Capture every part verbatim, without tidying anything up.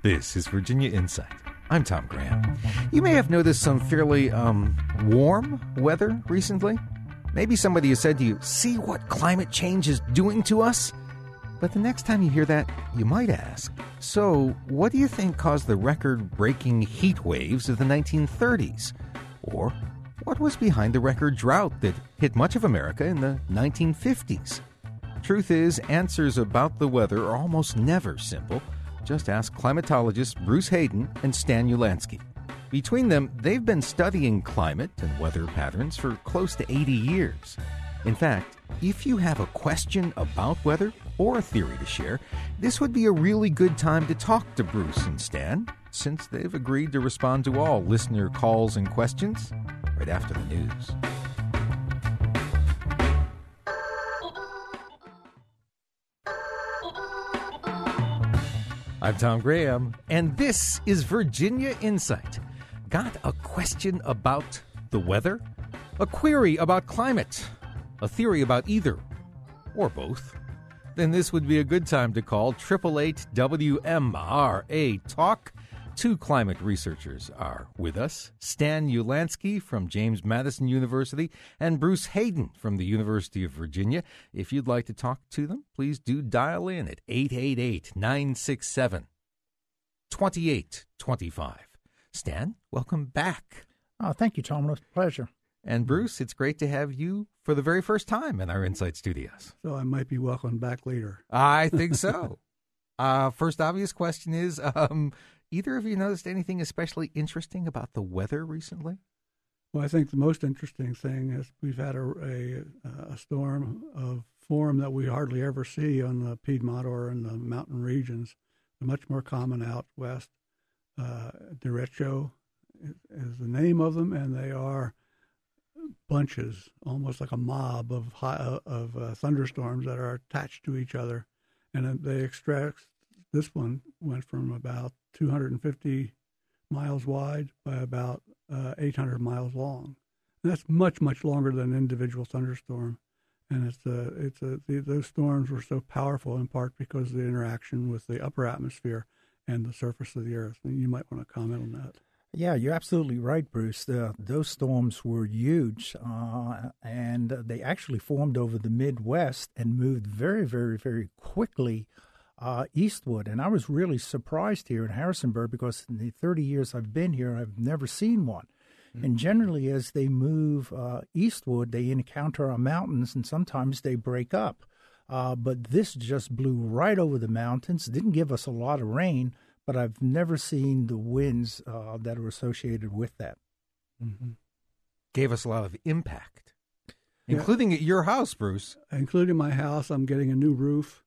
This is Virginia Insight. I'm Tom Graham. You may have noticed some fairly um, warm weather recently. Maybe somebody has said to you, see what climate change is doing to us? But the next time you hear that, you might ask, so what do you think caused the record-breaking heat waves of the nineteen thirties? Or what was behind the record drought that hit much of America in the nineteen fifties? Truth is, answers about the weather are almost never simple. Just ask climatologists Bruce Hayden and Stan Ulansky. Between them, they've been studying climate and weather patterns for close to eighty years. In fact, if you have a question about weather or a theory to share, this would be a really good time to talk to Bruce and Stan, since they've agreed to respond to all listener calls and questions right after the news. I'm Tom Graham, and this is Virginia Insight. Got a question about the weather? A query about climate? A theory about either? Or both? Then this would be a good time to call eight eight eight W M R A Talk. Two climate researchers are with us, Stan Ulansky from James Madison University and Bruce Hayden from the University of Virginia. If you'd like to talk to them, please do dial in at eight eight eight, nine six seven, two eight two five. Stan, welcome back. Oh, thank you, Tom. It was a pleasure. And Bruce, it's great to have you for the very first time in our Insight Studios. So I might be welcomed back later. I think so. uh, first obvious question is, um, either of you noticed anything especially interesting about the weather recently? Well, I think the most interesting thing is we've had a, a, a storm of form that we hardly ever see on the Piedmont or in the mountain regions. They're much more common out west. Uh, derecho is the name of them, and they are bunches, almost like a mob of high, of uh, thunderstorms that are attached to each other. And they extract, this one went from about two hundred fifty miles wide by about uh, eight hundred miles long. And that's much, much longer than an individual thunderstorm. And it's a, it's a, the, those storms were so powerful in part because of the interaction with the upper atmosphere and the surface of the earth. And you might want to comment on that. Yeah, you're absolutely right, Bruce. The, those storms were huge, uh, and they actually formed over the Midwest and moved very, very, very quickly uh, eastward. And I was really surprised here in Harrisonburg because in the thirty years I've been here, I've never seen one. Mm-hmm. And generally, as they move uh, eastward, they encounter our mountains, and sometimes they break up. Uh, but this just blew right over the mountains, didn't give us a lot of rain, but I've never seen the winds uh, that are associated with that. Mm-hmm. Gave us a lot of impact, yeah. including at your house, Bruce. Including my house. I'm getting a new roof,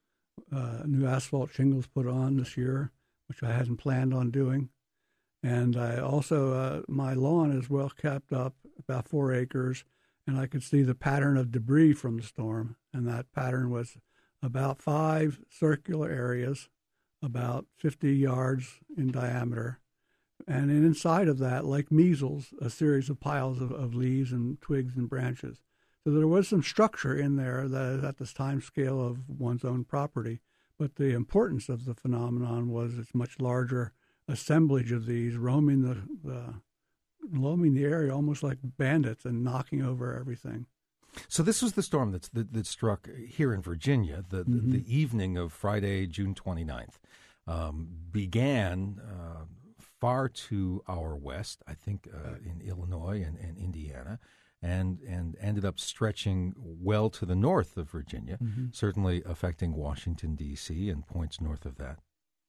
uh, new asphalt shingles put on this year, which I hadn't planned on doing. And I also, uh, my lawn is well kept up, about four acres, and I could see the pattern of debris from the storm. And that pattern was about five circular areas, about fifty yards in diameter. And inside of that, like measles, a series of piles of, of leaves and twigs and branches. So there was some structure in there that is at this time scale of one's own property. But the importance of the phenomenon was its much larger assemblage of these roaming the, the roaming the area almost like bandits and knocking over everything. So this was the storm that's, that, that struck here in Virginia, the, mm-hmm. the, the evening of Friday, June twenty-ninth. Um, began uh, far to our west, I think uh, in Illinois and, and Indiana, and, and ended up stretching well to the north of Virginia, mm-hmm. certainly affecting Washington, D C and points north of that.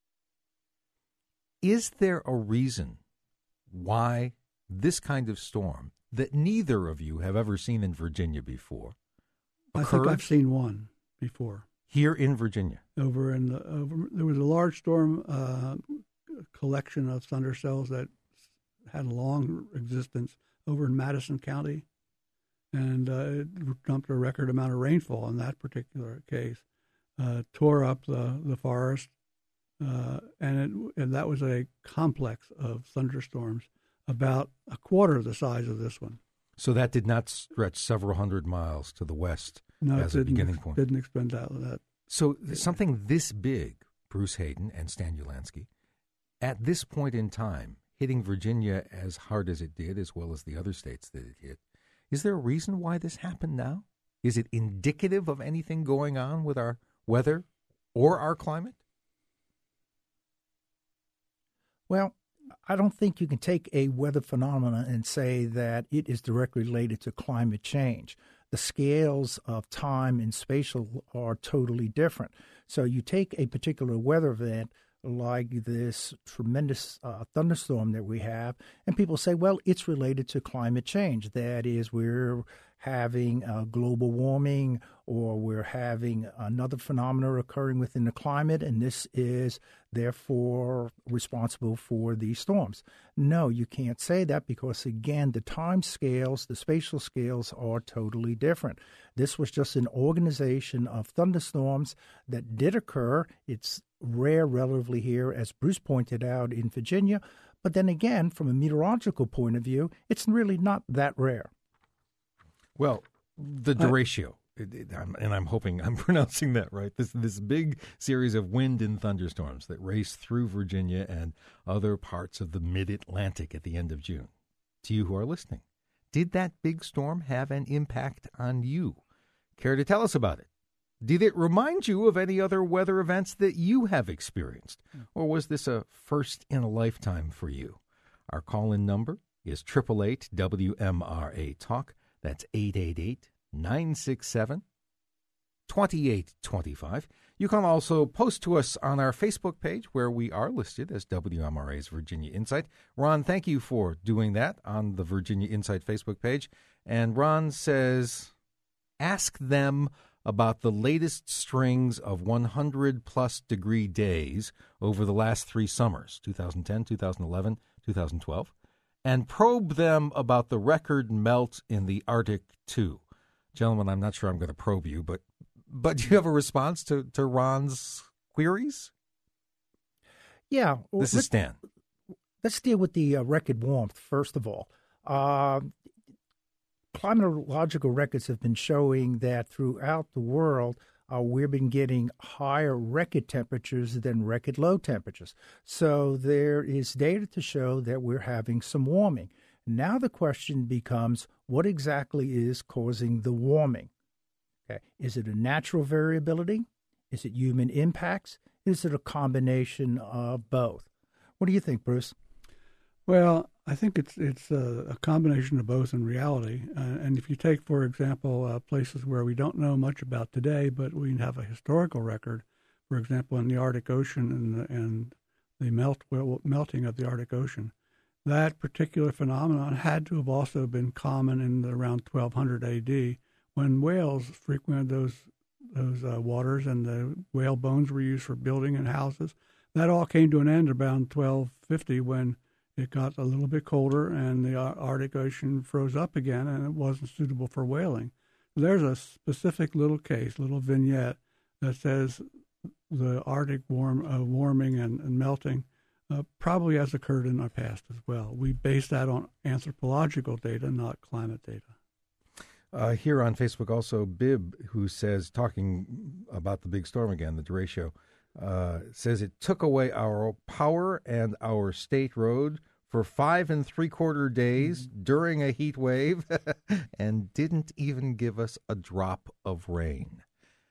Is there a reason why this kind of storm that neither of you have ever seen in Virginia before occurred? I think I've seen one before. Here in Virginia? Over in the, over, there was a large storm uh, collection of thunder cells that had a long existence over in Madison County, and uh, it dumped a record amount of rainfall in that particular case, uh, tore up the, the forest, uh, and, it, and that was a complex of thunderstorms, about a quarter of the size of this one. So that did not stretch several hundred miles to the west no, as a beginning point? Didn't expend out of that. So something this big, Bruce Hayden and Stan Ulansky, at this point in time, hitting Virginia as hard as it did, as well as the other states that it hit, is there a reason why this happened now? Is it indicative of anything going on with our weather or our climate? Well, I don't think you can take a weather phenomenon and say that it is directly related to climate change. The scales of time and spatial are totally different. So you take a particular weather event like this tremendous uh, thunderstorm that we have, and people say, well, it's related to climate change. That is, we're having uh, global warming, or we're having another phenomenon occurring within the climate, and this is therefore responsible for these storms. No, you can't say that because, again, the time scales, the spatial scales are totally different. This was just an organization of thunderstorms that did occur. It's rare relatively here, as Bruce pointed out, in Virginia. But then again, from a meteorological point of view, it's really not that rare. Well, the derecho, it, it, I'm, and I'm hoping I'm pronouncing that right, this this big series of wind and thunderstorms that race through Virginia and other parts of the mid-Atlantic at the end of June. To you who are listening, did that big storm have an impact on you? Care to tell us about it? Did it remind you of any other weather events that you have experienced? Or was this a first in a lifetime for you? Our call-in number is eight eight eight W M R A Talk. That's eight eight eight, nine six seven, two eight two five. You can also post to us on our Facebook page, where we are listed as W M R A's Virginia Insight. Ron, thank you for doing that on the Virginia Insight Facebook page. And Ron says, ask them about the latest strings of one hundred plus degree days over the last three summers, two thousand ten, two thousand eleven, two thousand twelve, and probe them about the record melt in the Arctic, too. Gentlemen, I'm not sure I'm going to probe you, but but do you have a response to, to Ron's queries? Yeah. Well, this is Stan. Let's deal with the uh, record warmth, first of all. Uh, climatological records have been showing that throughout the world, uh, we've been getting higher record temperatures than record low temperatures. So there is data to show that we're having some warming. Now the question becomes, what exactly is causing the warming? Okay. Is it a natural variability? Is it human impacts? Is it a combination of both? What do you think, Bruce? Well, I think it's it's a, a combination of both in reality. Uh, and if you take, for example, uh, places where we don't know much about today, but we have a historical record, for example, in the Arctic Ocean and the, and the melt well, melting of the Arctic Ocean, that particular phenomenon had to have also been common in the, around twelve hundred A D, when whales frequented those those uh, waters, and the whale bones were used for building and houses. That all came to an end around twelve fifty, when it got a little bit colder and the Arctic Ocean froze up again, and it wasn't suitable for whaling. There's a specific little case, little vignette, that says the Arctic warm, uh, warming and, and melting uh, probably has occurred in our past as well. We base that on anthropological data, not climate data. Uh, here on Facebook also, Bib, who says, talking about the big storm again, the derecho, uh, says it took away our power and our state road for five and three quarter days mm-hmm. during a heat wave and didn't even give us a drop of rain.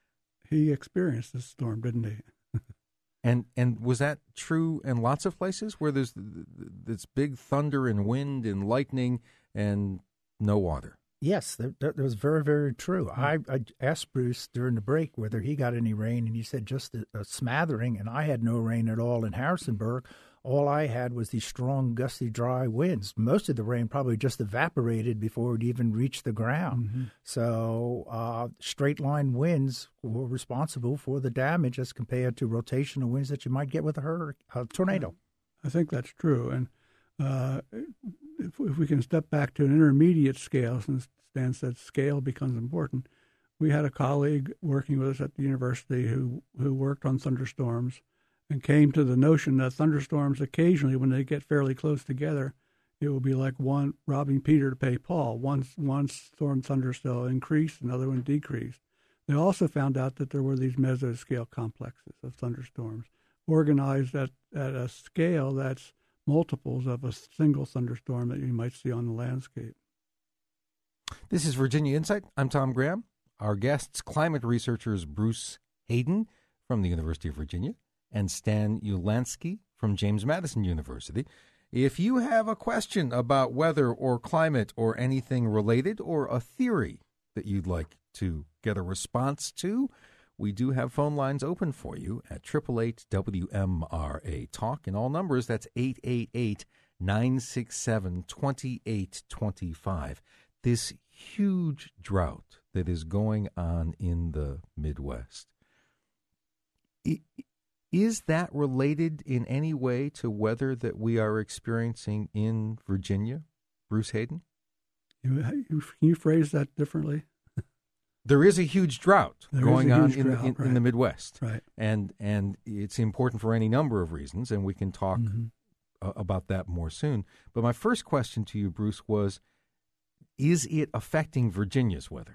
He experienced this storm, didn't he? and and was that true in lots of places where there's this big thunder and wind and lightning and no water? Yes, that, that was very, very true. I, I asked Bruce during the break whether he got any rain, and he said just a, a smattering, and I had no rain at all in Harrisonburg. All I had was these strong, gusty, dry winds. Most of the rain probably just evaporated before it even reached the ground. Mm-hmm. So uh, straight-line winds were responsible for the damage as compared to rotational winds that you might get with a, hur- a tornado. I think that's true, and uh, If, if we can step back to an intermediate scale, since Stan said scale becomes important, we had a colleague working with us at the university who, who worked on thunderstorms and came to the notion that thunderstorms occasionally, when they get fairly close together, it will be like one robbing Peter to pay Paul. One, one storm thunderstorm increased, another one decreased. They also found out that there were these mesoscale complexes of thunderstorms organized at, at a scale that's multiples of a single thunderstorm that you might see on the landscape. This is Virginia Insight. I'm Tom Graham. Our guests, climate researchers Bruce Hayden from the University of Virginia and Stan Ulansky from James Madison University. If you have a question about weather or climate or anything related, or a theory that you'd like to get a response to, we do have phone lines open for you at eight eight eight W M R A Talk. In all numbers, that's eight eight eight, nine six seven, two eight two five. This huge drought that is going on in the Midwest, is that related in any way to weather that we are experiencing in Virginia, Bruce Hayden? You, you, can you phrase that differently? There is a huge drought there going a on huge in, drought, in, right. in the Midwest. Right. And and it's important for any number of reasons, and we can talk mm-hmm. uh, about that more soon. But my first question to you, Bruce, was, is it affecting Virginia's weather?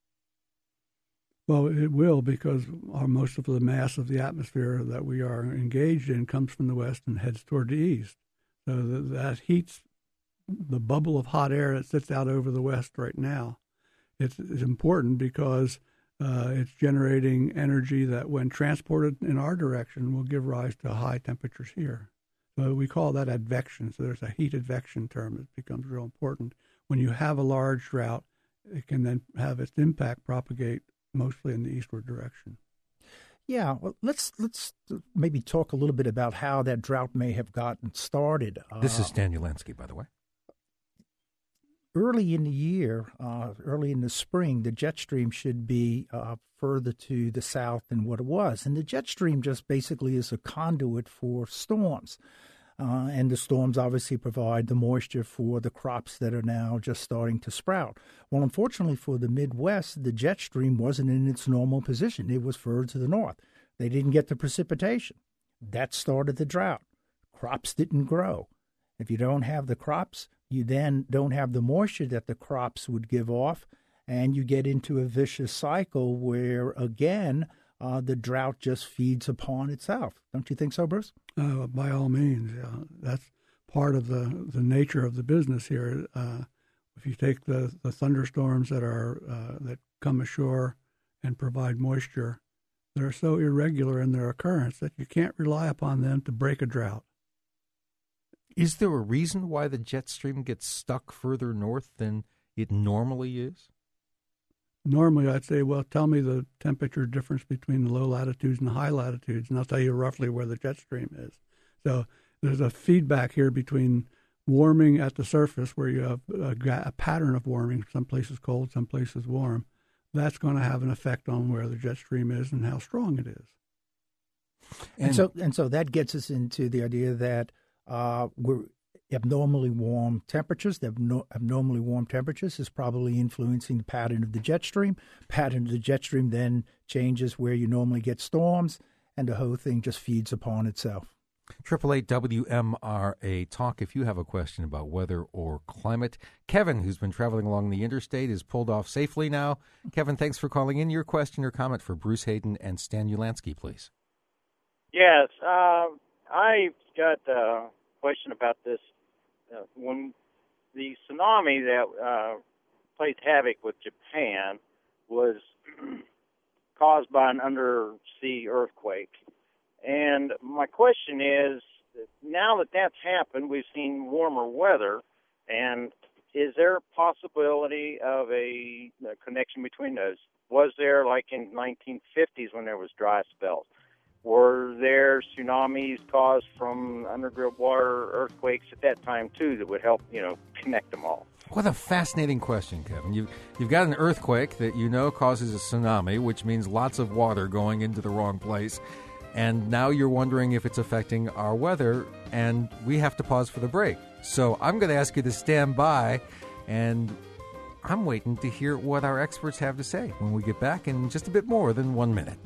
Well, it will, because our, most of the mass of the atmosphere that we are engaged in comes from the west and heads toward the east. So that, that heats the bubble of hot air that sits out over the west right now. It's, it's important because uh, it's generating energy that, when transported in our direction, will give rise to high temperatures here. So we call that advection. So there's a heat advection term that becomes real important. When you have a large drought, it can then have its impact propagate mostly in the eastward direction. Yeah, well, let's let's maybe talk a little bit about how that drought may have gotten started. This uh, is Stan Ulansky, by the way. Early in the year, uh, early in the spring, the jet stream should be uh, further to the south than what it was. And the jet stream just basically is a conduit for storms. Uh, and the storms obviously provide the moisture for the crops that are now just starting to sprout. Well, unfortunately for the Midwest, the jet stream wasn't in its normal position. It was further to the north. They didn't get the precipitation. That started the drought. Crops didn't grow. If you don't have the crops, you then don't have the moisture that the crops would give off, and you get into a vicious cycle where, again, uh, the drought just feeds upon itself. Don't you think so, Bruce? Uh, by all means, yeah. That's part of the, the nature of the business here. Uh, if you take the, the thunderstorms that are uh, that come ashore and provide moisture, they're so irregular in their occurrence that you can't rely upon them to break a drought. Is there a reason why the jet stream gets stuck further north than it normally is? Normally, I'd say, well, tell me the temperature difference between the low latitudes and the high latitudes, and I'll tell you roughly where the jet stream is. So there's a feedback here between warming at the surface, where you have a, a pattern of warming, some places cold, some places warm. That's going to have an effect on where the jet stream is and how strong it is. And, and so, and so that gets us into the idea that uh, we're abnormally warm temperatures. The abno- abnormally warm temperatures is probably influencing the pattern of the jet stream. Pattern of the jet stream then changes where you normally get storms, and the whole thing just feeds upon itself. Triple eight W M R A Talk. If you have a question about weather or climate, Kevin, who's been traveling along the interstate, is pulled off safely now. Kevin, thanks for calling in. Your question or comment for Bruce Hayden and Stan Ulansky, please. Yes, uh, I got a question about this. Uh, when the tsunami that uh, played havoc with Japan was caused by an undersea earthquake. And my question is, now that that's happened, we've seen warmer weather, and is there a possibility of a, a connection between those? Was there, like in nineteen fifties when there was dry spells? Were there tsunamis caused from underground water earthquakes at that time, too, that would help, you know, connect them all? What a fascinating question, Kevin. You've, you've got an earthquake that you know causes a tsunami, which means lots of water going into the wrong place. And now you're wondering if it's affecting our weather, and we have to pause for the break. So I'm going to ask you to stand by, and I'm waiting to hear what our experts have to say when we get back in just a bit more than one minute.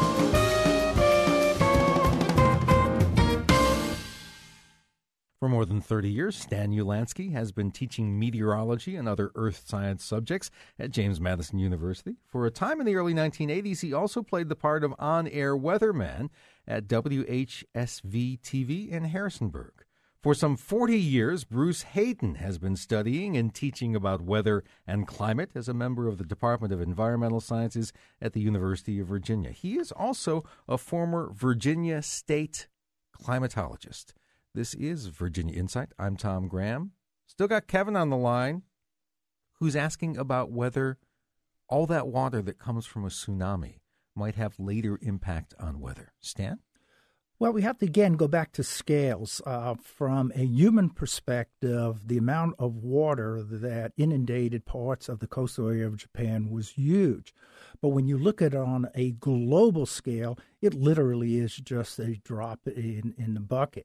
For more than than thirty years, Stan Ulansky has been teaching meteorology and other earth science subjects at James Madison University. For a time in the early nineteen eighties, he also played the part of on-air weatherman at W H S V T V in Harrisonburg. For some forty years, Bruce Hayden has been studying and teaching about weather and climate as a member of the Department of Environmental Sciences at the University of Virginia. He is also a former Virginia State climatologist. This is Virginia Insight. I'm Tom Graham. Still got Kevin on the line, who's asking about whether all that water that comes from a tsunami might have later impact on weather. Stan? Well, we have to, again, go back to scales. Uh, from a human perspective, the amount of water that inundated parts of the coastal area of Japan was huge. But when you look at it on a global scale, it literally is just a drop in, in the bucket.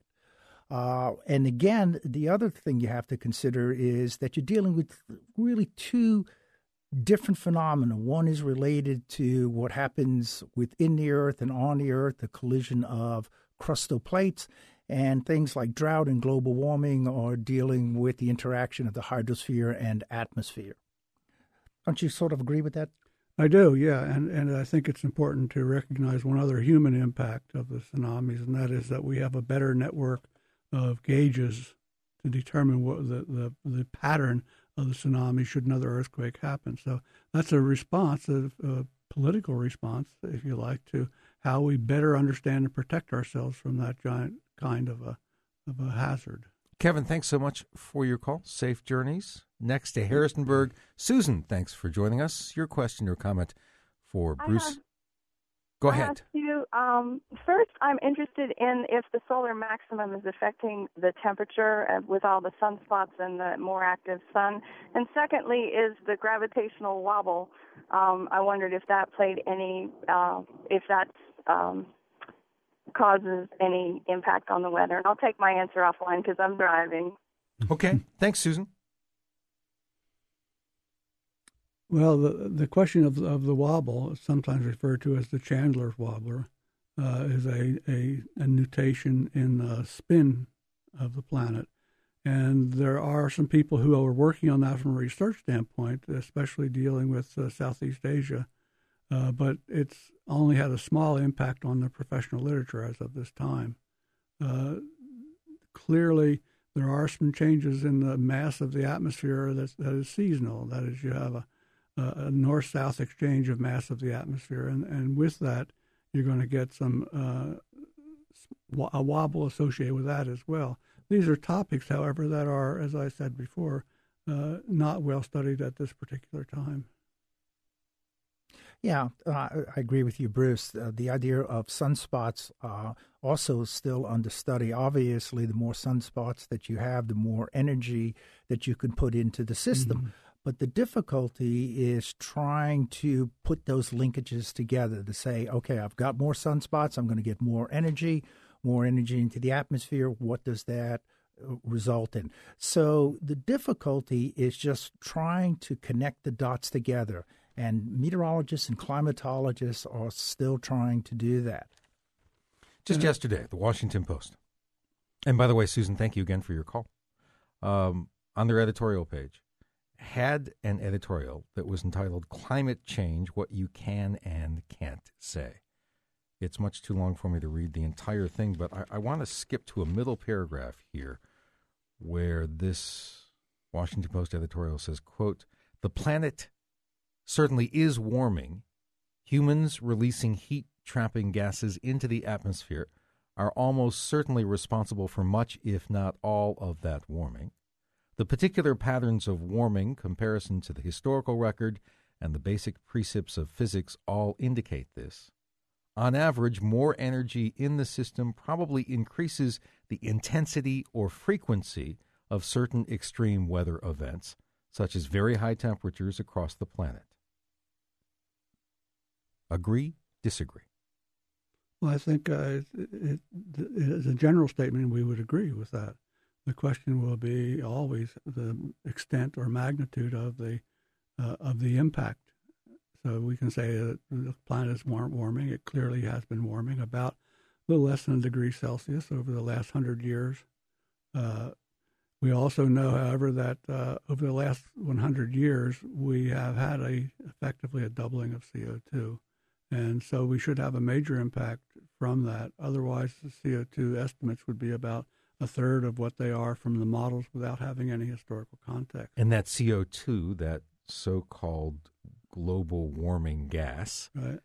Uh, and again, the other thing you have to consider is that you're dealing with really two different phenomena. One is related to what happens within the Earth and on the Earth, the collision of crustal plates, and things like drought and global warming are dealing with the interaction of the hydrosphere and atmosphere. Don't you sort of agree with that? I do, yeah, and, and I think it's important to recognize one other human impact of the tsunamis, and that is that we have a better network of gauges to determine what the, the, the pattern of the tsunami should another earthquake happen. So that's a response, a, a political response, if you like, to how we better understand and protect ourselves from that giant kind of a of a hazard. Kevin, thanks so much for your call. Safe journeys. Next to Harrisonburg, Susan, thanks for joining us. Your question or comment for Bruce? Have, Go I ahead. have you, um, first, I'm interested in if the solar maximum is affecting the temperature uh, with all the sunspots and the more active sun. And secondly, is the gravitational wobble. Um, I wondered if that played any, uh, if that um, causes any impact on the weather. And I'll take my answer offline because I'm driving. Okay. Thanks, Susan. Well, the the question of of the wobble, sometimes referred to as the Chandler's wobbler, uh, is a, a a nutation in the spin of the planet, and there are some people who are working on that from a research standpoint, especially dealing with uh, Southeast Asia, uh, but it's only had a small impact on the professional literature as of this time. Uh, clearly, there are some changes in the mass of the atmosphere that's, that is seasonal. That is, you have a a north-south exchange of mass of the atmosphere, and, and with that, you're going to get some uh, a wobble associated with that as well. These are topics, however, that are, as I said before, uh, not well studied at this particular time. Yeah, uh, I agree with you, Bruce. Uh, the idea of sunspots uh, also is still under study. Obviously, the more sunspots that you have, the more energy that you can put into the system. Mm-hmm. But the difficulty is trying to put those linkages together to say, okay, I've got more sunspots, I'm going to get more energy, more energy into the atmosphere. What does that result in? So the difficulty is just trying to connect the dots together. And meteorologists and climatologists are still trying to do that. Just uh, yesterday, the Washington Post. And by the way, Susan, thank you again for your call. Um, on their editorial page, had an editorial that was entitled Climate Change, What You Can and Can't Say. It's much too long for me to read the entire thing, but I, I want to skip to a middle paragraph here where this Washington Post editorial says, quote, "The planet certainly is warming. Humans releasing heat-trapping gases into the atmosphere are almost certainly responsible for much, if not all, of that warming. The particular patterns of warming, comparison to the historical record, and the basic precepts of physics all indicate this. On average, more energy in the system probably increases the intensity or frequency of certain extreme weather events, such as very high temperatures across the planet." Agree? Disagree? Well, I think uh, it, it, as a general statement, we would agree with that. The question will be always the extent or magnitude of the uh, of the impact. So we can say that the planet is warming. It clearly has been warming about a little less than a degree Celsius over the last hundred years. Uh, We also know, however, that uh, over the last one hundred years, we have had a effectively a doubling of C O two. And so we should have a major impact from that. Otherwise, the C O two estimates would be about a third of what they are from the models without having any historical context. And that C O two, that so-called global warming gas, right,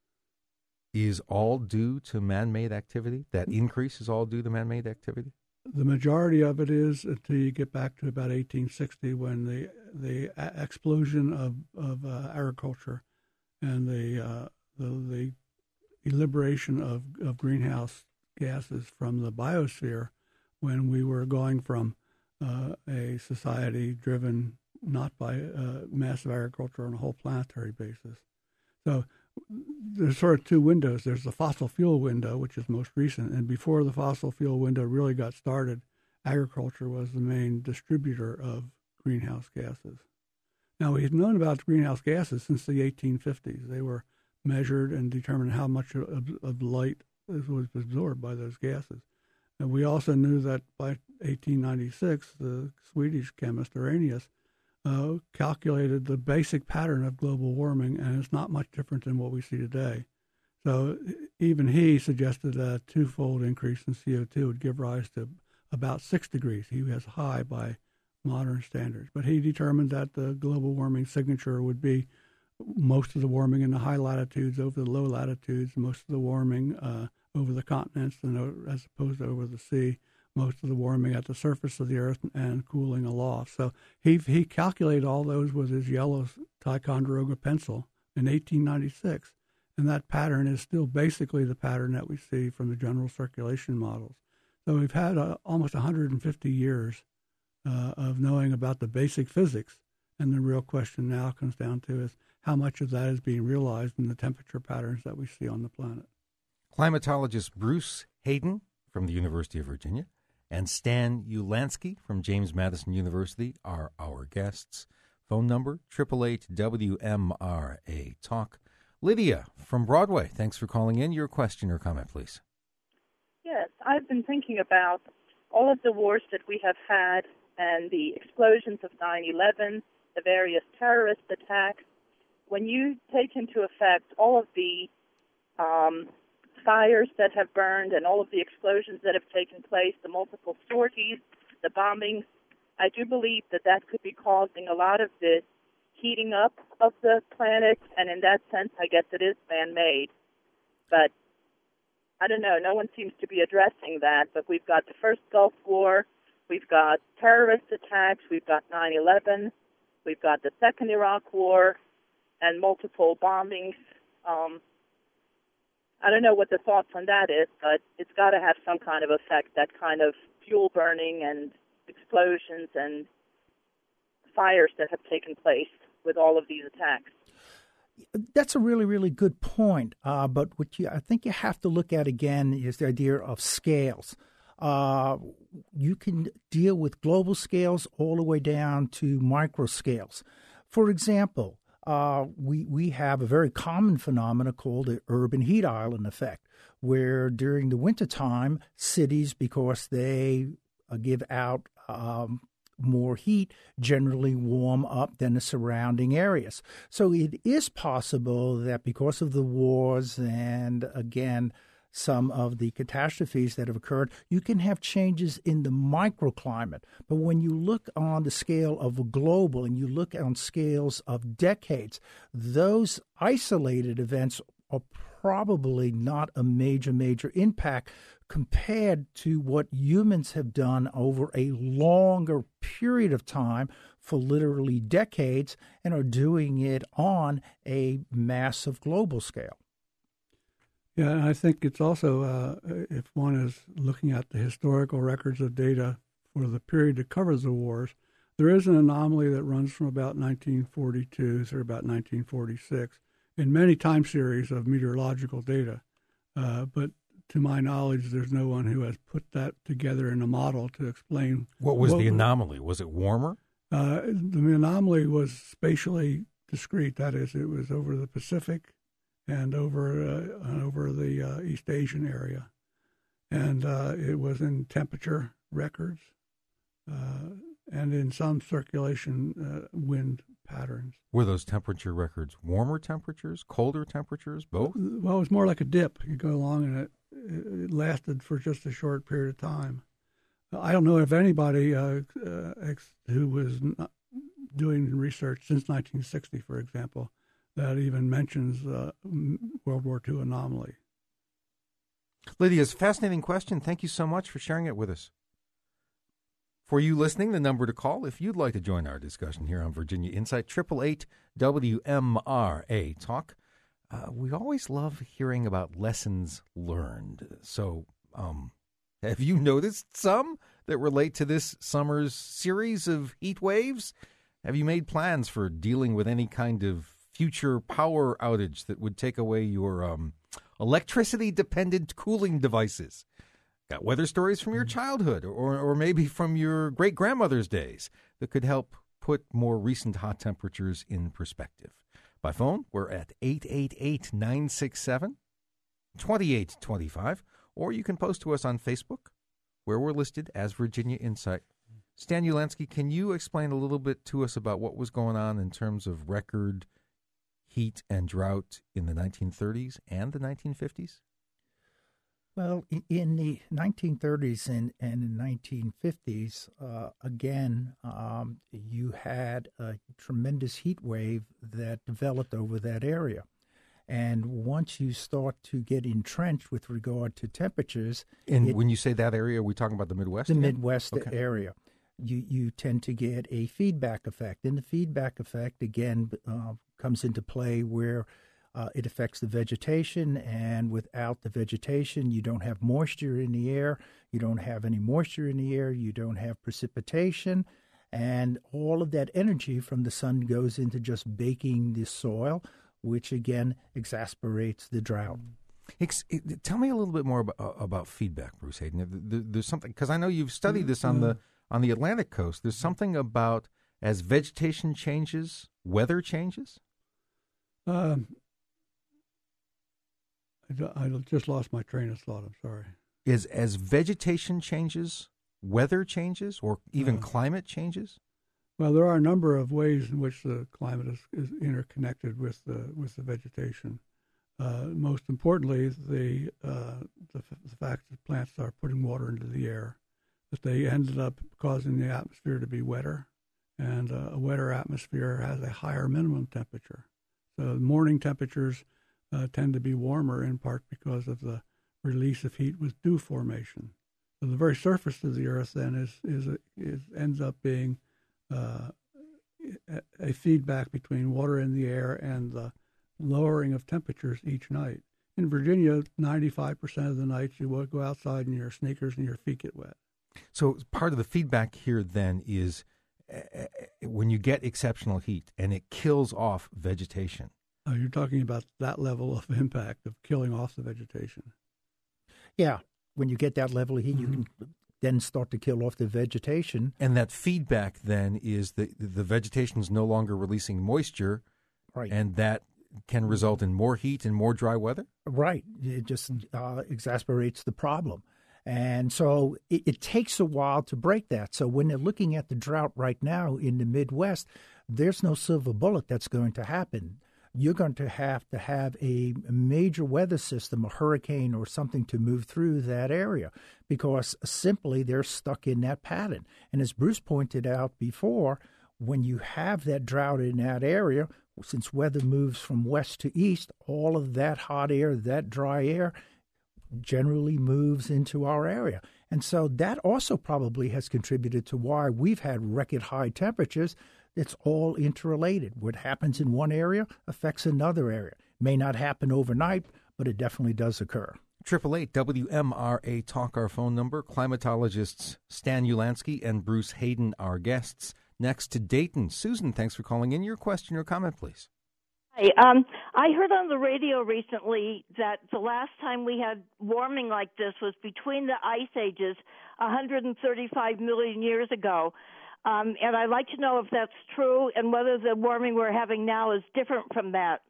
is all due to man-made activity? That increase is all due to man-made activity? The majority of it is until you get back to about eighteen sixty, when the the explosion of of uh, agriculture and the, uh, the the liberation of, of greenhouse gases from the biosphere, when we were going from uh, a society driven not by uh, massive agriculture on a whole planetary basis. So there's sort of two windows. There's the fossil fuel window, which is most recent, and before the fossil fuel window really got started, agriculture was the main distributor of greenhouse gases. Now, we've known about greenhouse gases since the eighteen fifties. They were measured and determined how much of, of light was absorbed by those gases. And we also knew that by eighteen ninety-six, the Swedish chemist Arrhenius uh, calculated the basic pattern of global warming, and it's not much different than what we see today. So even he suggested a twofold increase in C O two would give rise to about six degrees. He was high by modern standards. But he determined that the global warming signature would be most of the warming in the high latitudes over the low latitudes, most of the warming uh, over the continents and as opposed to over the sea, most of the warming at the surface of the earth and cooling aloft. So he he calculated all those with his yellow Ticonderoga pencil in eighteen ninety-six, and that pattern is still basically the pattern that we see from the general circulation models. So we've had uh, almost one hundred fifty years uh, of knowing about the basic physics, and the real question now comes down to is how much of that is being realized in the temperature patterns that we see on the planet. Climatologist Bruce Hayden from the University of Virginia and Stan Ulansky from James Madison University are our guests. Phone number, eight eight eight W M R A Talk. Lydia from Broadway, thanks for calling in. Your question or comment, please. Yes, I've been thinking about all of the wars that we have had and the explosions of nine eleven, the various terrorist attacks. When you take into effect all of the um, fires that have burned and all of the explosions that have taken place, the multiple sorties, the bombings, I do believe that that could be causing a lot of the heating up of the planet, and in that sense, I guess it is man-made. But I don't know, no one seems to be addressing that, but we've got the first Gulf War, we've got terrorist attacks, we've got nine eleven, we've got the second Iraq War, and multiple bombings. Um, I don't know what the thoughts on that is, but it's got to have some kind of effect, that kind of fuel burning and explosions and fires that have taken place with all of these attacks. That's a really, really good point. Uh, but what you, I think you have to look at again is the idea of scales. Uh, you can deal with global scales all the way down to micro scales. For example, uh, we we have a very common phenomenon called the urban heat island effect, where during the wintertime, cities, because they uh, give out um, more heat, generally warm up than the surrounding areas. So it is possible that because of the wars and, again, some of the catastrophes that have occurred, you can have changes in the microclimate. But when you look on the scale of a global and you look on scales of decades, those isolated events are probably not a major, major impact compared to what humans have done over a longer period of time for literally decades and are doing it on a massive global scale. Yeah, and I think it's also, uh, if one is looking at the historical records of data for the period that covers the wars, there is an anomaly that runs from about nineteen forty-two through about nineteen forty-six in many time series of meteorological data. Uh, but to my knowledge, there's no one who has put that together in a model to explain. What was what the anomaly? Was it warmer? Uh, the anomaly was spatially discrete. That is, it was over the Pacific and over uh, and over the uh, East Asian area. And uh, it was in temperature records. uh, and in some circulation uh, wind patterns. Were those temperature records warmer temperatures, colder temperatures, both? Well, it was more like a dip. You go along, and it, it lasted for just a short period of time. I don't know if anybody uh, uh, ex- who was not doing research since nineteen sixty, for example, that even mentions uh, World War Two anomaly. Lydia's fascinating question. Thank you so much for sharing it with us. For you listening, the number to call if you'd like to join our discussion here on Virginia Insight, eight eight eight W M R A Talk. Uh, we always love hearing about lessons learned. So um, have you noticed some that relate to this summer's series of heat waves? Have you made plans for dealing with any kind of future power outage that would take away your um, electricity-dependent cooling devices? Got weather stories from your childhood or, or maybe from your great-grandmother's days that could help put more recent hot temperatures in perspective. By phone, we're at eight eight eight, nine six seven, two eight two five, or you can post to us on Facebook, where we're listed as Virginia Insight. Stan Ulanski, can you explain a little bit to us about what was going on in terms of record heat and drought in the nineteen thirties and the nineteen fifties? Well, in the nineteen thirties and, and the nineteen fifties, uh, again, um, you had a tremendous heat wave that developed over that area. And once you start to get entrenched with regard to temperatures... And it, when you say that area, are we talking about the Midwest? The again? Midwest Okay. area. You, you tend to get a feedback effect. And the feedback effect, again, uh, comes into play where... Uh, it affects the vegetation, and without the vegetation, you don't have moisture in the air. You don't have any moisture in the air. You don't have precipitation. And all of that energy from the sun goes into just baking the soil, which, again, exasperates the drought. Ex- tell me a little bit more about, uh, about feedback, Bruce Hayden. There, there's something, because I know you've studied this on the on the Atlantic coast. There's something about as vegetation changes, weather changes? Um. I just lost my train of thought. I'm sorry. Is as vegetation changes, weather changes, or even uh, climate changes? Well, there are a number of ways in which the climate is, is interconnected with the with the vegetation. Uh, most importantly, the, uh, the the fact that plants are putting water into the air, that they ended up causing the atmosphere to be wetter, and uh, a wetter atmosphere has a higher minimum temperature. So morning temperatures Uh, tend to be warmer in part because of the release of heat with dew formation. So the very surface of the Earth then is is, a, is ends up being uh, a, a feedback between water in the air and the lowering of temperatures each night. In Virginia, ninety-five percent of the nights you will go outside in your sneakers and your feet get wet. So part of the feedback here then is uh, when you get exceptional heat and it kills off vegetation. Uh, you're talking about that level of impact of killing off the vegetation. Yeah, when you get that level of heat, mm-hmm. you can then start to kill off the vegetation. And that feedback then is that the vegetation is no longer releasing moisture, right? And that can result in more heat and more dry weather? Right. It just uh, exasperates the problem. And so it, it takes a while to break that. So when they're looking at the drought right now in the Midwest, there's no silver bullet that's going to happen. You're going to have to have a major weather system, a hurricane or something to move through that area because simply they're stuck in that pattern. And as Bruce pointed out before, when you have that drought in that area, since weather moves from west to east, all of that hot air, that dry air generally moves into our area. And so that also probably has contributed to why we've had record high temperatures. It's all interrelated. What happens in one area affects another area. May not happen overnight, but it definitely does occur. eight eight eight W M R A Talk, our phone number. Climatologists Stan Ulanski and Bruce Hayden, our guests. Next to Dayton. Susan, thanks for calling in. Your question or comment, please. Hi. Um, I heard on the radio recently that the last time we had warming like this was between the ice ages one hundred thirty-five million years ago. Um, and I'd like to know if that's true and whether the warming we're having now is different from that.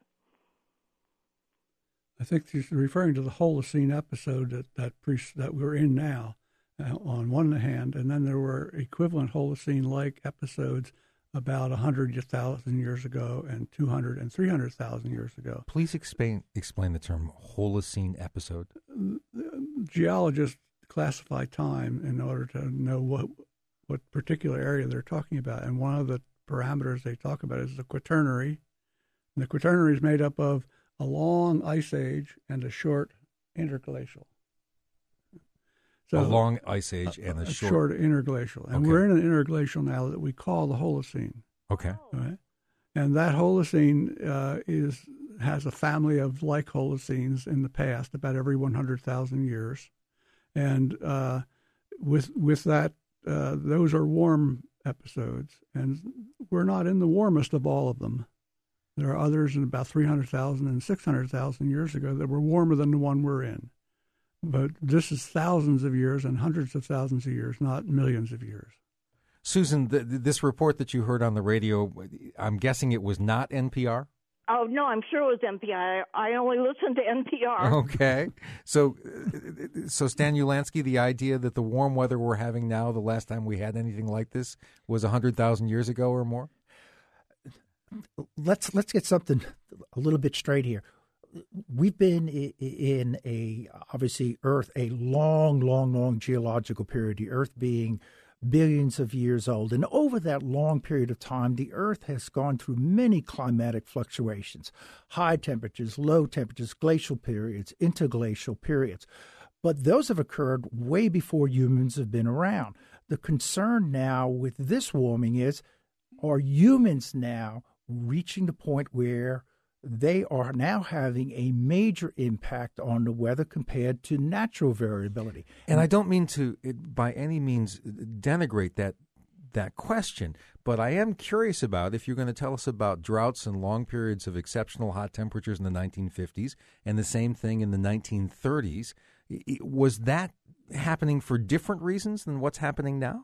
I think she's referring to the Holocene episode that that, pre- that we're in now. uh, on one hand, and then there were equivalent Holocene-like episodes about one hundred thousand years ago and two hundred and three hundred thousand years ago. Please explain explain the term Holocene episode. Geologists classify time in order to know what what particular area they're talking about, and one of the parameters they talk about is the Quaternary. And the Quaternary is made up of a long ice age and a short interglacial. So, a long ice age and a, a short... short interglacial. And okay. we're in an interglacial now that we call the Holocene. Okay. Right? And that Holocene uh, is has a family of like Holocenes in the past, about every one hundred thousand years. And uh, with with that, uh, those are warm episodes. And we're not in the warmest of all of them. There are others in about three hundred thousand and six hundred thousand years ago that were warmer than the one we're in. But this is thousands of years and hundreds of thousands of years, not millions of years. Susan, the, this report that you heard on the radio, I'm guessing it was not N P R? Oh, no, I'm sure it was N P R. I only listen to N P R. Okay. So, so Stan Ulansky, the idea that the warm weather we're having now, the last time we had anything like this, was one hundred thousand years ago or more? Let's let's get something a little bit straight here. We've been in a, obviously, Earth, a long, long, long geological period, the Earth being billions of years old. And over that long period of time, the Earth has gone through many climatic fluctuations, high temperatures, low temperatures, glacial periods, interglacial periods. But those have occurred way before humans have been around. The concern now with this warming is, are humans now reaching the point where they are now having a major impact on the weather compared to natural variability? And I don't mean to, by any means, denigrate that that question, but I am curious about if you're going to tell us about droughts and long periods of exceptional hot temperatures in the nineteen fifties and the same thing in the nineteen thirties. Was that happening for different reasons than what's happening now?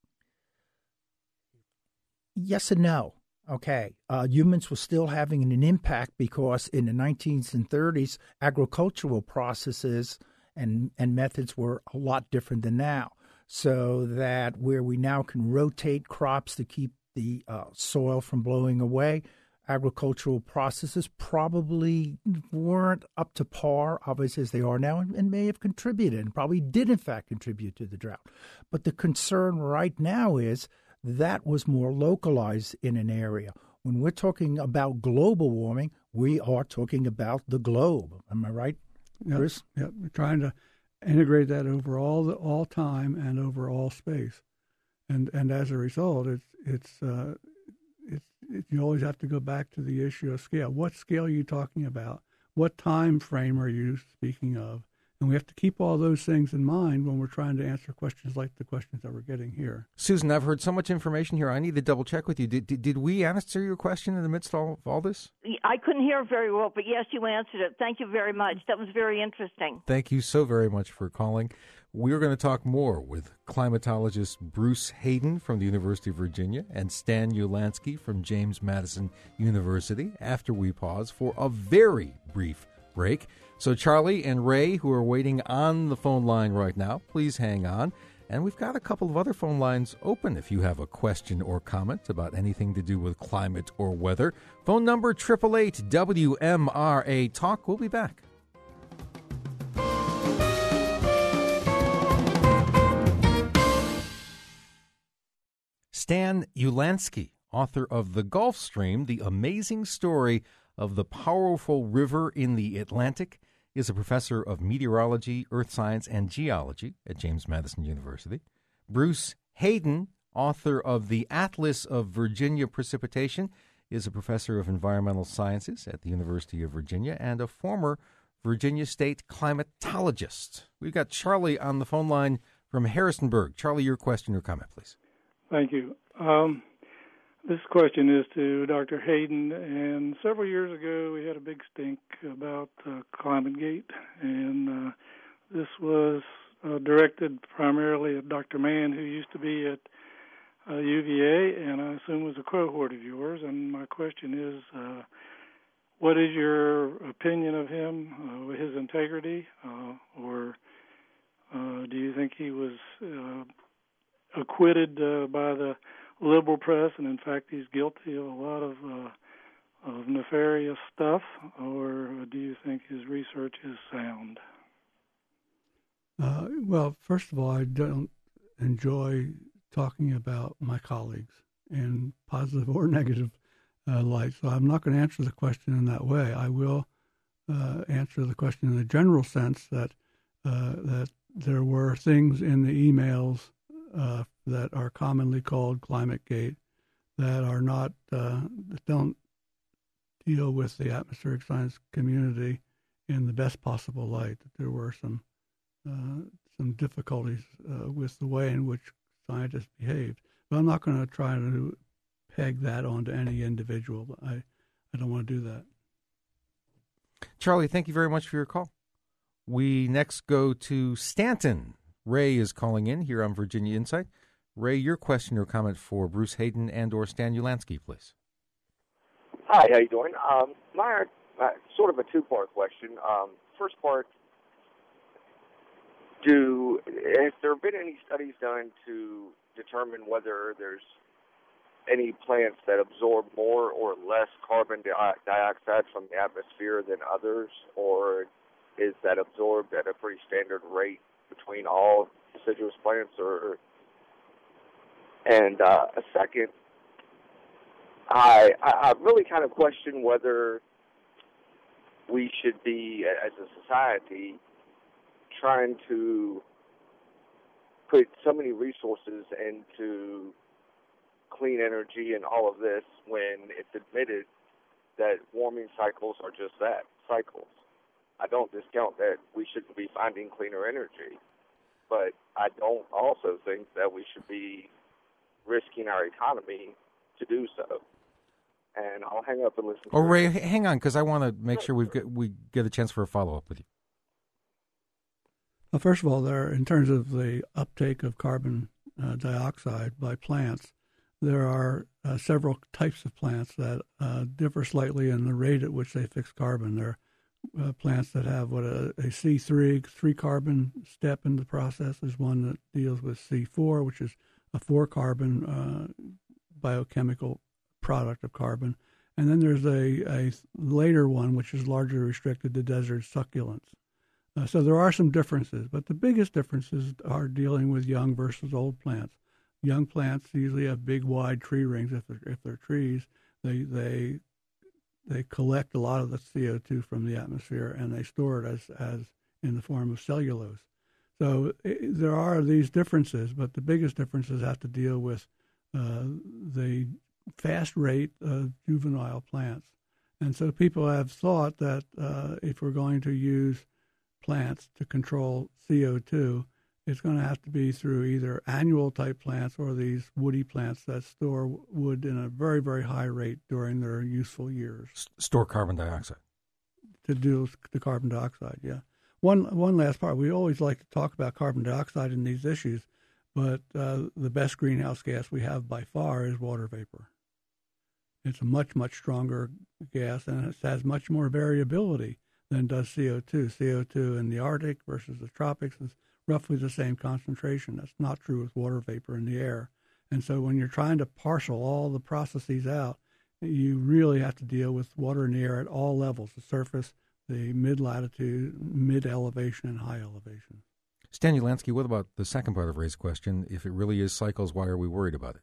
Yes and no. Okay, uh, humans were still having an impact because in the nineties and thirties, agricultural processes and, and methods were a lot different than now. So that where we now can rotate crops to keep the uh, soil from blowing away, agricultural processes probably weren't up to par, obviously, as they are now, and, and may have contributed and probably did, in fact, contribute to the drought. But the concern right now is that was more localized in an area. When we're talking about global warming, we are talking about the globe. Am I right, Chris? Yep. Yep. We're trying to integrate that over all the all time and over all space, and and as a result, it's it's uh, it's it, you always have to go back to the issue of scale. What scale are you talking about? What time frame are you speaking of? And we have to keep all those things in mind when we're trying to answer questions like the questions that we're getting here. Susan, I've heard so much information here. I need to double check with you. Did did, did we answer your question in the midst of all, of all this? I couldn't hear very well, but yes, you answered it. Thank you very much. That was very interesting. Thank you so very much for calling. We're going to talk more with climatologist Bruce Hayden from the University of Virginia and Stan Ulansky from James Madison University after we pause for a very brief break. So Charlie and Ray, who are waiting on the phone line right now, please hang on. And we've got a couple of other phone lines open if you have a question or comment about anything to do with climate or weather. Phone number eight eight eight W M R A Talk. We'll be back. Stan Ulansky, author of The Gulf Stream, The Amazing Story of the Powerful River in the Atlantic, is a professor of meteorology, earth science, and geology at James Madison University. Bruce Hayden, author of The Atlas of Virginia Precipitation, is a professor of environmental sciences at the University of Virginia and a former Virginia State climatologist. We've got Charlie on the phone line from Harrisonburg. Charlie, your question or comment, please. Thank you. Um, This question is to Doctor Hayden, and several years ago we had a big stink about uh, ClimateGate, and uh, this was uh, directed primarily at Doctor Mann, who used to be at uh, U V A, and I assume was a cohort of yours. And my question is, uh, what is your opinion of him, uh, his integrity, uh, or Uh, do you think he was uh, acquitted uh, by the liberal press, and in fact he's guilty of a lot of, uh, of nefarious stuff, or do you think his research is sound? Uh, well, first of all, I don't enjoy talking about my colleagues in positive or negative uh, light, so I'm not going to answer the question in that way. I will uh, answer the question in the general sense that uh, that there were things in the emails uh, that are commonly called ClimateGate that are not uh, that don't deal with the atmospheric science community in the best possible light. That there were some uh, some difficulties uh, with the way in which scientists behaved. But I'm not going to try to peg that onto any individual. I I don't want to do that. Charlie, thank you very much for your call. We next go to Stanton. Ray is calling in here on Virginia Insight. Ray, your question or comment for Bruce Hayden and or Stan Ulanski, please. Hi, how you doing? Um, my uh, sort of a two-part question. Um, first part, do have there been any studies done to determine whether there's any plants that absorb more or less carbon di- dioxide from the atmosphere than others, or is that absorbed at a pretty standard rate between all deciduous plants? Or and uh, a second, I I really kind of question whether we should be, as a society, trying to put so many resources into clean energy and all of this when it's admitted that warming cycles are just that, cycles. I don't discount that we shouldn't be finding cleaner energy, but I don't also think that we should be risking our economy to do so. And I'll hang up and listen. Oh, to Ray, it. hang on, because I want to make sure we've got, we get a chance for a follow-up with you. Well, first of all, there, in terms of the uptake of carbon uh, dioxide by plants, there are uh, several types of plants that uh, differ slightly in the rate at which they fix carbon. There are uh, plants that have what a, a C three, three-carbon step in the process. There's one that deals with C four, which is a four-carbon uh, biochemical product of carbon. And then there's a, a later one, which is largely restricted to desert succulents. Uh, so there are some differences, but the biggest differences are dealing with young versus old plants. Young plants usually have big, wide tree rings. If they're, if they're trees, they they they collect a lot of the C O two from the atmosphere and they store it as as in the form of cellulose. So it, there are these differences, but the biggest differences have to deal with uh, the fast rate of juvenile plants. And so people have thought that uh, if we're going to use plants to control C O two, it's going to have to be through either annual type plants or these woody plants that store wood in a very, very high rate during their useful years. S- store carbon dioxide. To do the carbon dioxide, yeah. One one last part. We always like to talk about carbon dioxide in these issues, but uh, the best greenhouse gas we have by far is water vapor. It's a much, much stronger gas, and it has much more variability than does C O two. C O two in the Arctic versus the tropics is roughly the same concentration. That's not true with water vapor in the air. And so when you're trying to parcel all the processes out, you really have to deal with water in the air at all levels, the surface, the mid-latitude, mid-elevation, and high elevation. Stan Ulanski, what about the second part of Ray's question? If it really is cycles, why are we worried about it?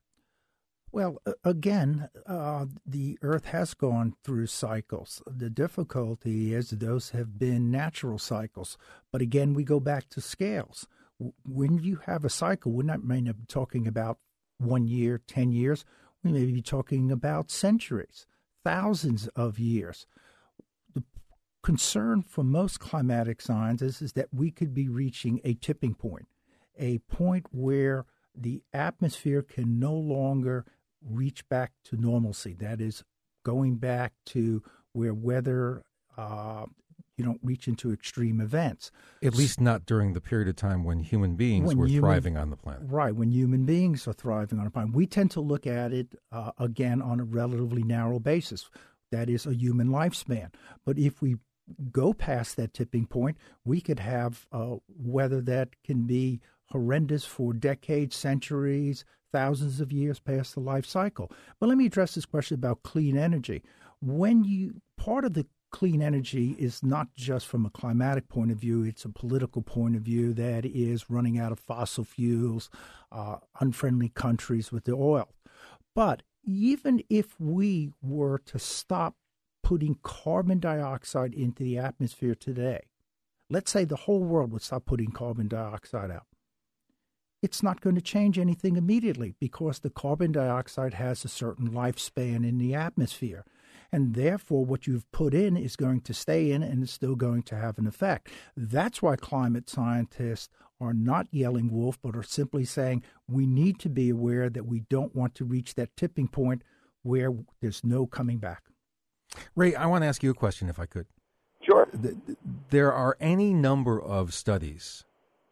Well, again, uh, the Earth has gone through cycles. The difficulty is those have been natural cycles. But again, we go back to scales. When you have a cycle, we're not may not be talking about one year, ten years. We may be talking about centuries, thousands of years. The concern for most climatic scientists is that we could be reaching a tipping point, a point where the atmosphere can no longer reach back to normalcy. That is, going back to where weather, uh, you don't reach into extreme events. At least not during the period of time when human beings When were human- thriving on the planet. Right, when human beings are thriving on a planet. We tend to look at it, uh, again, on a relatively narrow basis. That is a human lifespan. But if we go past that tipping point, we could have uh, weather that can be horrendous for decades, centuries, thousands of years past the life cycle. But let me address this question about clean energy. When you, part of the clean energy is not just from a climatic point of view, it's a political point of view that is running out of fossil fuels, uh, unfriendly countries with the oil. But even if we were to stop putting carbon dioxide into the atmosphere today, let's say the whole world would stop putting carbon dioxide out, it's not going to change anything immediately because the carbon dioxide has a certain lifespan in the atmosphere. And therefore, what you've put in is going to stay in and it's still going to have an effect. That's why climate scientists are not yelling wolf, but are simply saying we need to be aware that we don't want to reach that tipping point where there's no coming back. Ray, I want to ask you a question, if I could. Sure. There are any number of studies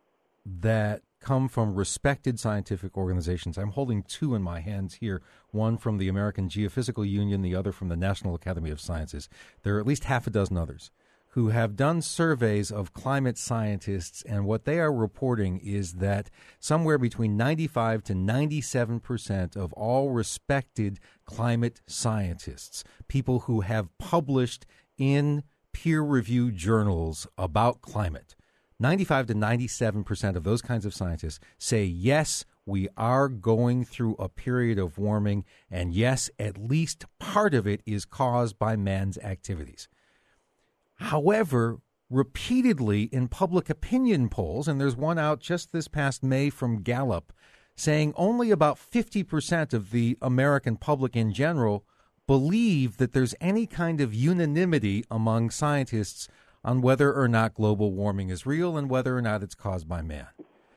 that come from respected scientific organizations. I'm holding two in my hands here, one from the American Geophysical Union, the other from the National Academy of Sciences. There are at least half a dozen others who have done surveys of climate scientists, and what they are reporting is that somewhere between ninety-five to ninety-seven percent of all respected climate scientists, people who have published in peer-reviewed journals about climate, ninety-five to ninety-seven percent of those kinds of scientists say, yes, we are going through a period of warming, and yes, at least part of it is caused by man's activities. However, repeatedly in public opinion polls, and there's one out just this past May from Gallup, saying only about fifty percent of the American public in general believe that there's any kind of unanimity among scientists on whether or not global warming is real and whether or not it's caused by man.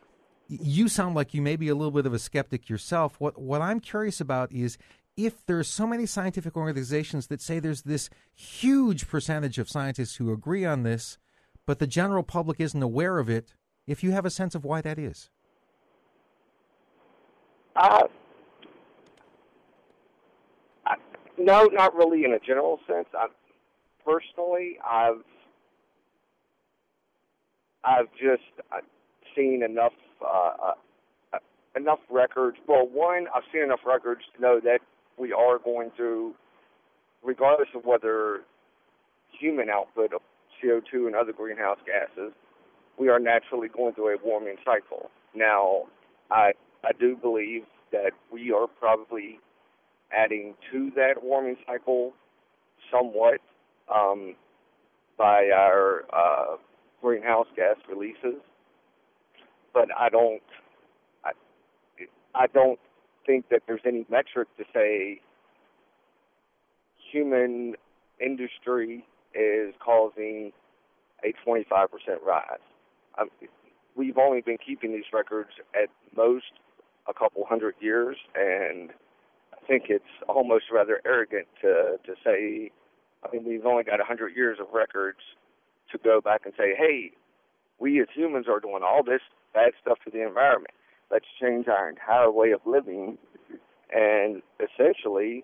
You sound like you may be a little bit of a skeptic yourself. What what I'm curious about is if there's so many scientific organizations that say there's this huge percentage of scientists who agree on this, but the general public isn't aware of it, if you have a sense of why that is. Uh, I, no, not really in a general sense. I, personally, I've I've just I've seen enough uh, uh, enough records. Well, one, I've seen enough records to know that we are going through, regardless of whether human output of C O two and other greenhouse gases, we are naturally going through a warming cycle. Now, I I do believe that we are probably adding to that warming cycle somewhat um, by our uh, greenhouse gas releases, but I don't I, I don't think that there's any metric to say human industry is causing a twenty-five percent rise. I mean, we've only been keeping these records at most a couple hundred years, and I think it's almost rather arrogant to, to say, I mean, we've only got one hundred years of records to go back and say, hey, we as humans are doing all this bad stuff to the environment. Let's change our entire way of living and essentially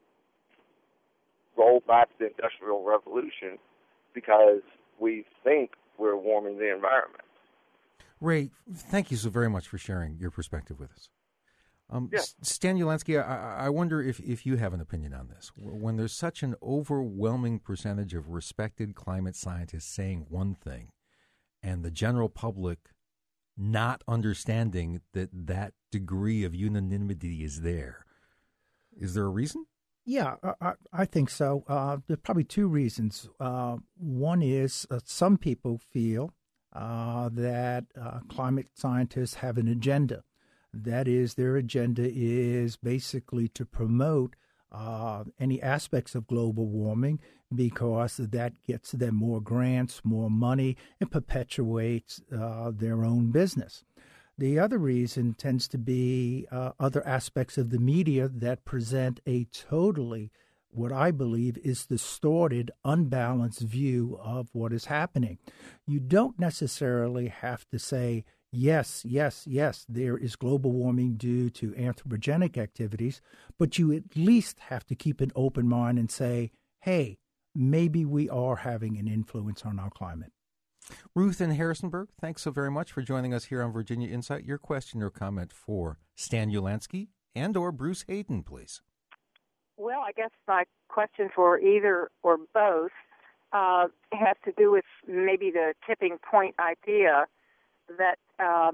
roll back the Industrial Revolution because we think we're warming the environment. Ray, thank you so very much for sharing your perspective with us. Um, yeah. Stan Ulanski, I, I wonder if, if you have an opinion on this. When there's such an overwhelming percentage of respected climate scientists saying one thing and the general public not understanding that that degree of unanimity is there, is there a reason? Yeah, I, I think so. Uh, there are probably two reasons. Uh, one is uh, some people feel uh, that uh, climate scientists have an agenda. That is, their agenda is basically to promote uh, any aspects of global warming because that gets them more grants, more money, and perpetuates uh, their own business. The other reason tends to be uh, other aspects of the media that present a totally, what I believe is distorted, unbalanced view of what is happening. You don't necessarily have to say, yes, yes, yes, there is global warming due to anthropogenic activities, but you at least have to keep an open mind and say, hey, maybe we are having an influence on our climate. Ruth in Harrisonburg, thanks so very much for joining us here on Virginia Insight. Your question or comment for Stan Ulanski and or Bruce Hayden, please. Well, I guess my question for either or both uh, has to do with maybe the tipping point idea that um,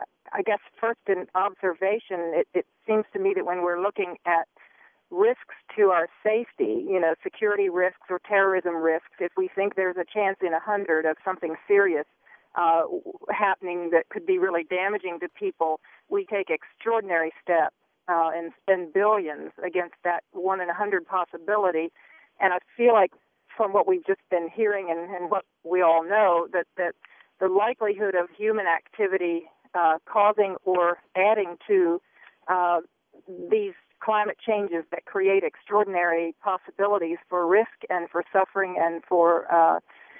I guess first in observation, it, it seems to me that when we're looking at risks to our safety, you know, security risks or terrorism risks, if we think there's a chance in a hundred of something serious uh, happening that could be really damaging to people, we take extraordinary steps uh, and spend billions against that one in a hundred possibility. And I feel like from what we've just been hearing and, and what we all know, that, that the likelihood of human activity uh, causing or adding to uh, these climate changes that create extraordinary possibilities for risk and for suffering and for uh,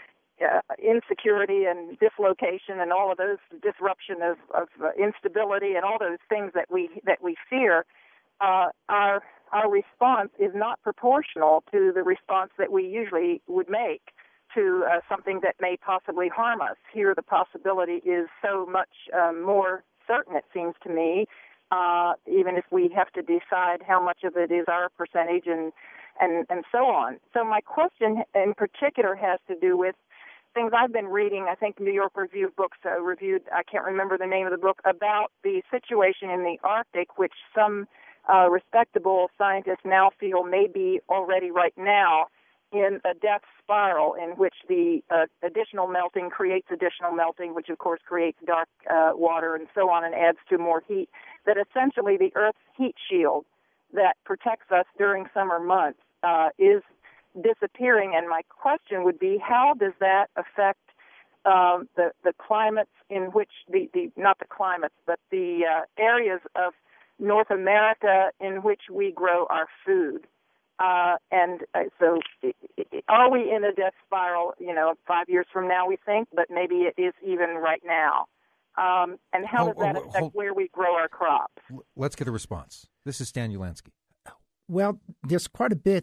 uh, insecurity and dislocation and all of those disruption of, of uh, instability and all those things that we that we fear, uh, our our response is not proportional to the response that we usually would make to uh, something that may possibly harm us. Here, the possibility is so much um, more certain, it seems to me. Uh, even if we have to decide how much of it is our percentage and, and, and so on. So my question in particular has to do with things I've been reading. I think New York Review of Books uh, reviewed, I can't remember the name of the book, about the situation in the Arctic, which some uh, respectable scientists now feel may be already right now in a death spiral in which the uh, additional melting creates additional melting, which of course creates dark uh, water and so on and adds to more heat, that essentially the Earth's heat shield that protects us during summer months uh, is disappearing. And my question would be, how does that affect um, the, the climates in which, the, the not the climates, but the uh, areas of North America in which we grow our food? Uh, and uh, so are we in a death spiral, you know, five years from now, we think, but maybe it is even right now? Um, and how does that affect hold, where we grow our crops? Let's get a response. This is Stan Ulanski. Well, there's quite a bit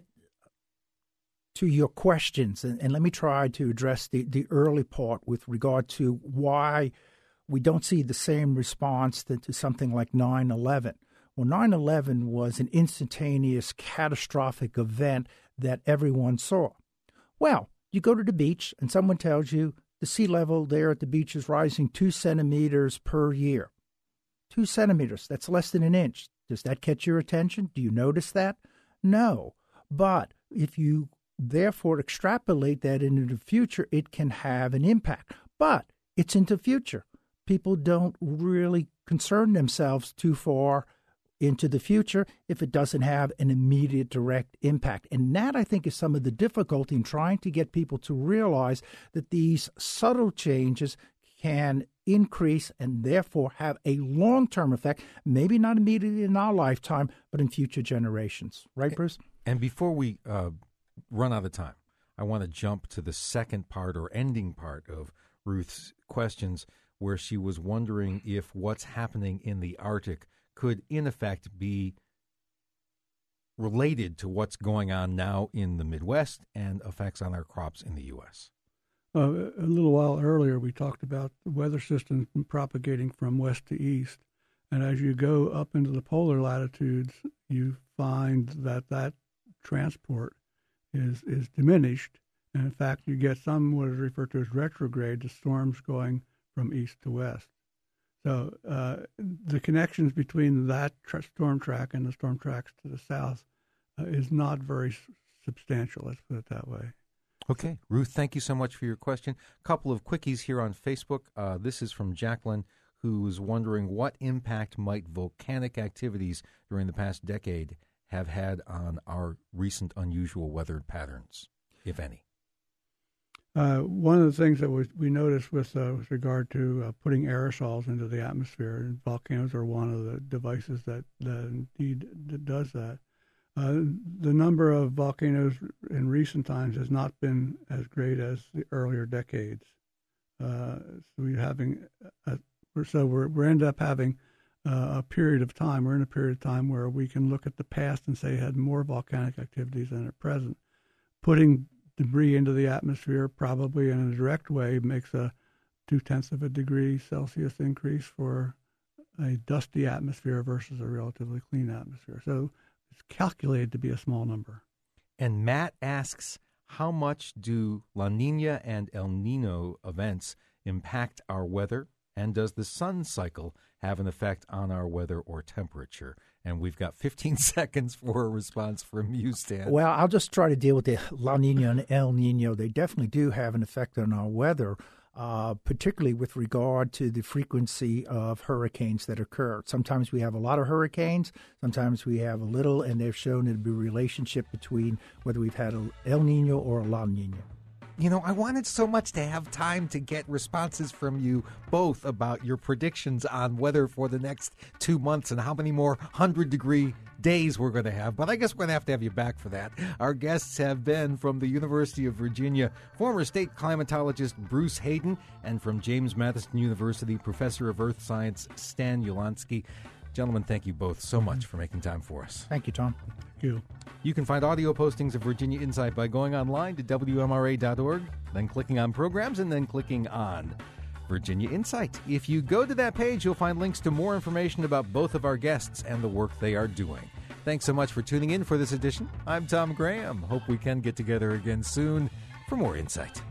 to your questions, and, and let me try to address the, the early part with regard to why we don't see the same response to, to something like nine eleven. Well, nine eleven was an instantaneous, catastrophic event that everyone saw. Well, you go to the beach and someone tells you the sea level there at the beach is rising two centimeters per year. Two centimeters, that's less than an inch. Does that catch your attention? Do you notice that? No. But if you therefore extrapolate that into the future, it can have an impact. But it's into the future. People don't really concern themselves too far into the future if it doesn't have an immediate direct impact. And that, I think, is some of the difficulty in trying to get people to realize that these subtle changes can increase and therefore have a long-term effect, maybe not immediately in our lifetime, but in future generations. Right, Bruce? And before we uh, run out of time, I want to jump to the second part or ending part of Ruth's questions, where she was wondering if what's happening in the Arctic could, in effect, be related to what's going on now in the Midwest and effects on our crops in the U S. Uh, a little while earlier, we talked about the weather systems propagating from west to east. And as you go up into the polar latitudes, you find that that transport is, is diminished. And in fact, you get some what is referred to as retrograde, the storms going from east to west. So uh, the connections between that tra- storm track and the storm tracks to the south uh, is not very s- substantial, let's put it that way. Okay. Ruth, thank you so much for your question. A couple of quickies here on Facebook. Uh, this is from Jacqueline, who's wondering what impact might volcanic activities during the past decade have had on our recent unusual weather patterns, if any. Uh, one of the things that was, we noticed with, uh, with regard to uh, putting aerosols into the atmosphere, and volcanoes are one of the devices that, that indeed that does that. Uh, the number of volcanoes in recent times has not been as great as the earlier decades. Uh, so we're having, a, so we're we end up having uh, a period of time. We're in a period of time where we can look at the past and say it had more volcanic activities than at present. Putting debris into the atmosphere, probably in a direct way, makes a two-tenths of a degree Celsius increase for a dusty atmosphere versus a relatively clean atmosphere. So it's calculated to be a small number. And Matt asks, how much do La Nina and El Nino events impact our weather? And does the sun cycle have an effect on our weather or temperature? And we've got fifteen seconds for a response from you, Stan. Well, I'll just try to deal with the La Nina and El Nino. They definitely do have an effect on our weather, uh, particularly with regard to the frequency of hurricanes that occur. Sometimes we have a lot of hurricanes, sometimes we have a little, and they've shown to be a relationship between whether we've had a El Nino or a La Nina. You know, I wanted so much to have time to get responses from you both about your predictions on weather for the next two months and how many more hundred-degree days we're going to have. But I guess we're going to have to have you back for that. Our guests have been from the University of Virginia, former state climatologist Bruce Hayden, and from James Madison University, Professor of Earth Science Stan Ulanski. Gentlemen, thank you both so much for making time for us. Thank you, Tom. Thank you. You can find audio postings of Virginia Insight by going online to W M R A dot org, then clicking on programs, and then clicking on Virginia Insight. If you go to that page, you'll find links to more information about both of our guests and the work they are doing. Thanks so much for tuning in for this edition. I'm Tom Graham. Hope we can get together again soon for more Insight.